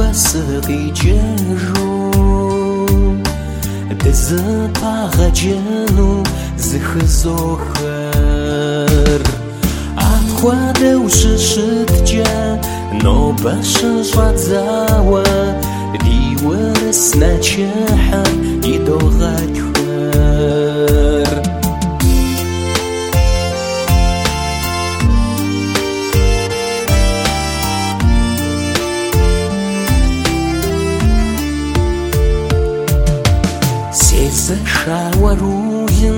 къикӏыжу дызыпагъэджэну зыхызохэр апхуэдэу щыщыткӏэ нобэ щыщӏадзауэ ди урыс нэчыхьыр идогъэтхэр. Сезэшауэруим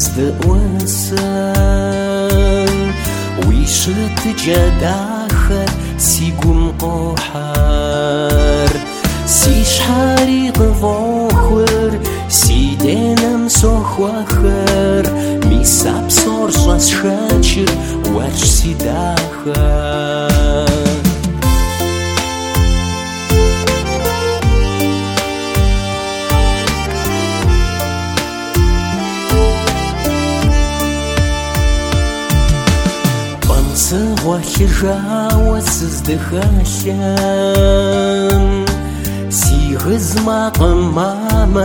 сыздыӏуэсын уи щытыкӏэ дахэр си гум къохьэр. Си щхьэри къыфӏохур си денэм сохуэхэр, мис а псор щӏэсшэчыр уэрщ си дахэр. Сыгъуэлъыжауэ сыздыхэлъэм си гыз макъым мамэ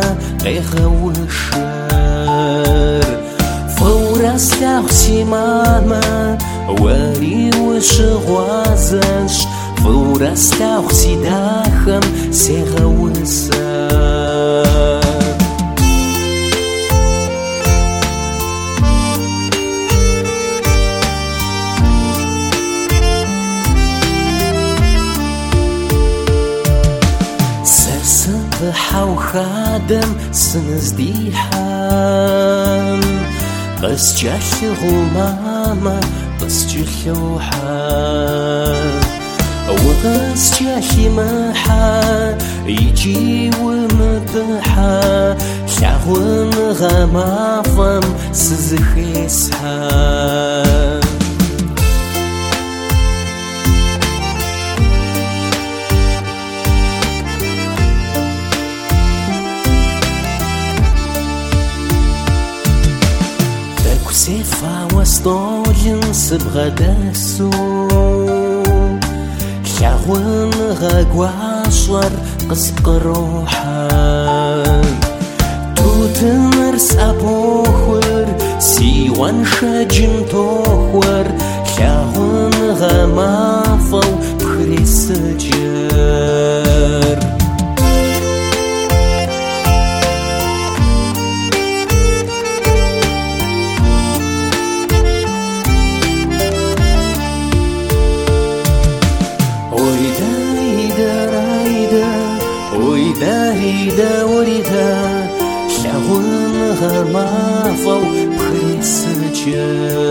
къегъэушэр. Фӏыуэ слъагъу си мамэ уэри ущыгъуазэщ, фӏыуэ слъагъу си дахэм сегъэусэр. Сыпыхьэу хадэм сыныздихьэм, къыскӏэлъыгъу мамэ къыскӏылъохьэ. Укъыскӏэлъимыхьэ икӏи умыпыхьэ, лъагъуныгъэ мафӏэм сызыхесхьэ. Сефауэ столым сыбгъэдэсу, лъагъуныгъэ гуащӏэр къыспкърохьэ. Тутыныр сӏэбохур си уэншэджым тохуэр, лъагъуныгъэ мафӏэу пхресыджэр. Ойда лъагъуныгъэ мафӏэу пхресыджэр.